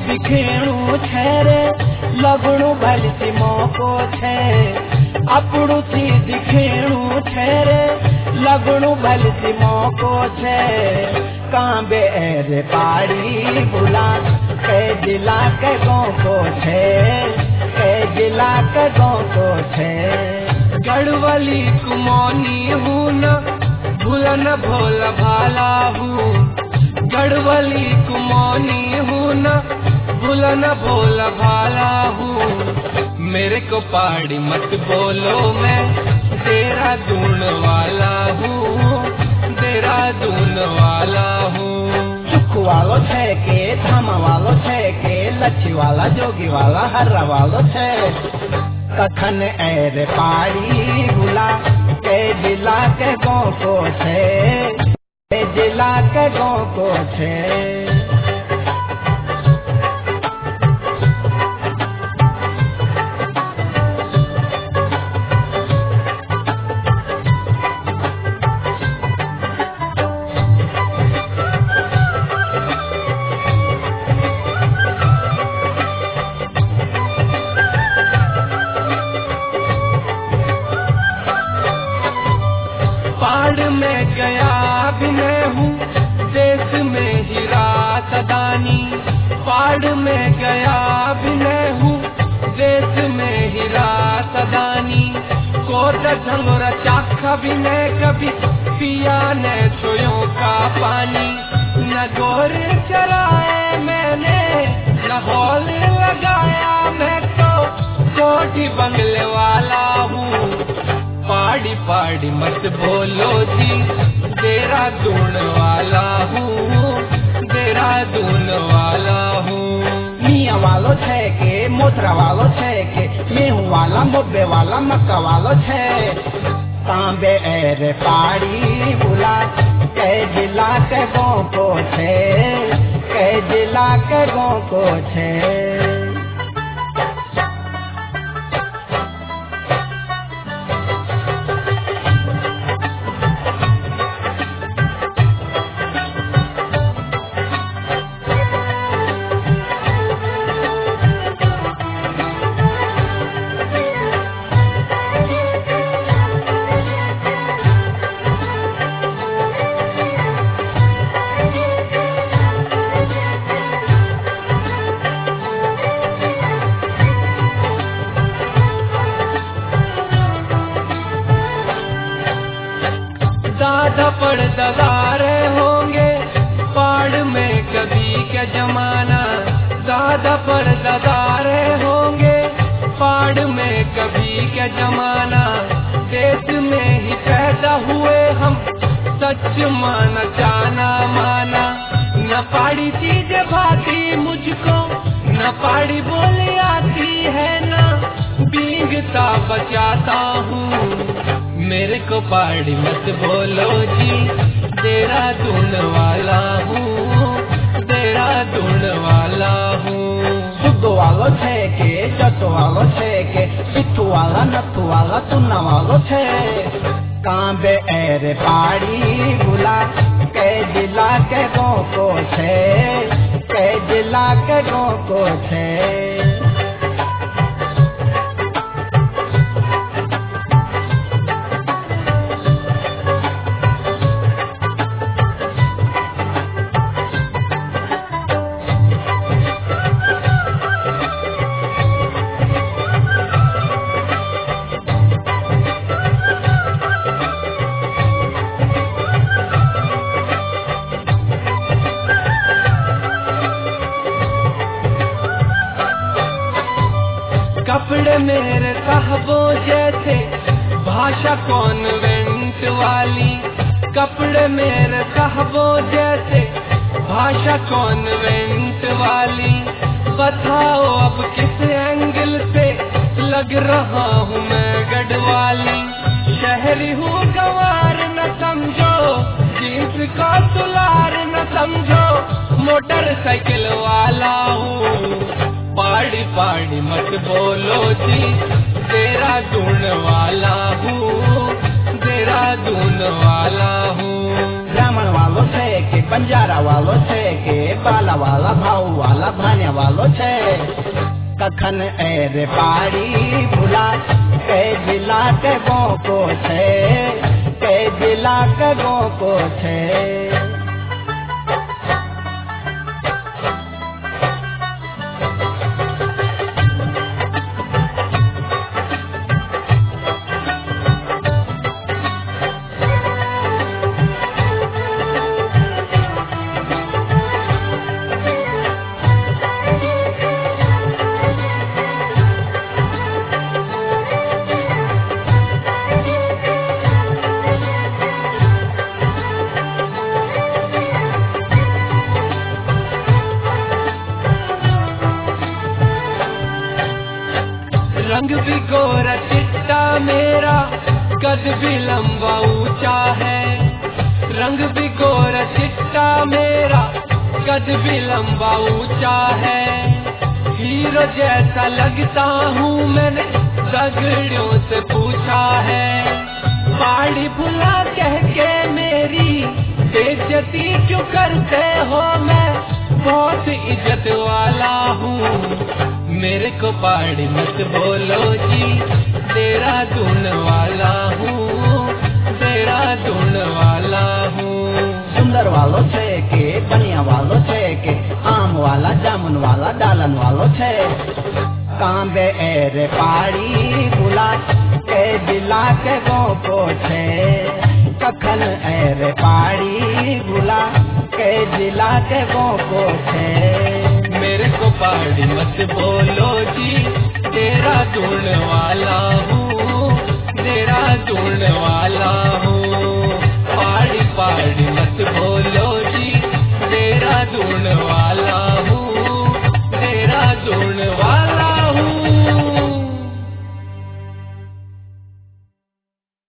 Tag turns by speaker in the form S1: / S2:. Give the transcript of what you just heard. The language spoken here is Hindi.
S1: दिखेणु छे रे लगणु भलती मौको छे अपड़ू सी दिखेणु छे रे लगणु भलती मौको छे कांबे रे पाड़ी बुला के जिला के गाँव को छे के जिला के गाँव को छे
S2: गढ़वाली कुमौनी हूँ न भूलन भोल भाला हूँ गढ़वाली कुमौनी हूँ न भूलन भोल भाला हूँ मेरे को पहाड़ी मत बोलो मैं देहरादून वाला हूँ देहरादून वाला हूँ
S1: सुख वालो छे के धाम वालो छे के लच्छी वाला जोगी वाला हर्रा वालो छे कखन रे पाड़ी बुला के जिला के गाँव को छे के जिला के गाँव को छे
S2: पहाड़ में गया भी मैं हूँ देश में ही रात दानी पहाड़ में गया भी मैं हूँ देश में ही रात दानी कोट झंगोरा चाखा भी मैं कभी पिया ने छोयों का पानी न गोर चराए मैंने न हॉल लगाया मैं तो कोठी बंगले वाला हूँ पहाड़ी पहाड़ी मत बोलो जी देहरादून वाला हूँ देहरादून वाला हूँ
S1: मियाँ वालो छे के मोथरा वालो छे के गेहूं वाला मोबे वाला मक्का वालो छे तांबे रे पहाड़ी बुला के जिला के गाँव को छे के जिला के गाँव को छे
S2: दादा पड़दादारे होंगे पहाड़ में कभी क्या जमाना दादा पड़दादारे होंगे पहाड़ में कभी क्या जमाना देश में ही पैदा हुए हम सच माना जाना माना न पहाड़ी चीजें भाती मुझको न पहाड़ी बोली आती है न बीगता बचाता हूँ मेरे को पहाड़ी मत बोलो जी देहरादून वाला हूँ देहरादून वाला हूँ
S1: सुगो वालो छे के जतो वालो छे के पिट्ठू वाला नथु वाला तुन्ना वालो छे कांबे रे पहाड़ी बुला के जिला के गाँव को छे के जिला के गाँव को छे
S2: कपड़े मेरे साहबों जैसे भाषा कॉन्वेंट वाली कपड़े मेरे साहबों जैसे भाषा कॉन्वेंट वाली बताओ अब किस एंगल से लग रहा हूँ मैं गढ़वाली शहरी हूँ गंवार न समझो जींस का तुलार न समझो मोटरसाइकिल वाला हूँ पहाड़ी पहाड़ी मत बोलो जी देहरादून वाला हूँ
S1: ब्राह्मण वालो छे के बंजारा वालो छे के बाला वाला भाव वाला भाने वालो छे कखन एर पाड़ी भूला के जिला के गो को छे के जिला के गो को छे
S2: रंग भी गोरा चिट्टा मेरा कद भी लंबा ऊंचा है रंग भी गोरा चिट्टा मेरा कद भी लंबा ऊंचा है हीरो जैसा लगता हूँ मैंने दगड़ों से पूछा है पाड़ी भुला कह के मेरी बेइज्जती क्यों करते हो मैं बहुत इज्जत वाला हूँ मेरे को पाड़ी मत बोलो जी तेरा धुन वाला हूँ तेरा धुन वाला हूँ
S1: सुंदर वालो छे के बनिया वालो छे के आम वाला जामुन वाला डालन वालो छे कांबे एर पाड़ी भूला के जिला के गो को छे कखन एर पाड़ी भूला के जिला के गो को छे
S2: मेरे को पाड़ी मत बोलो जी तेरा धुन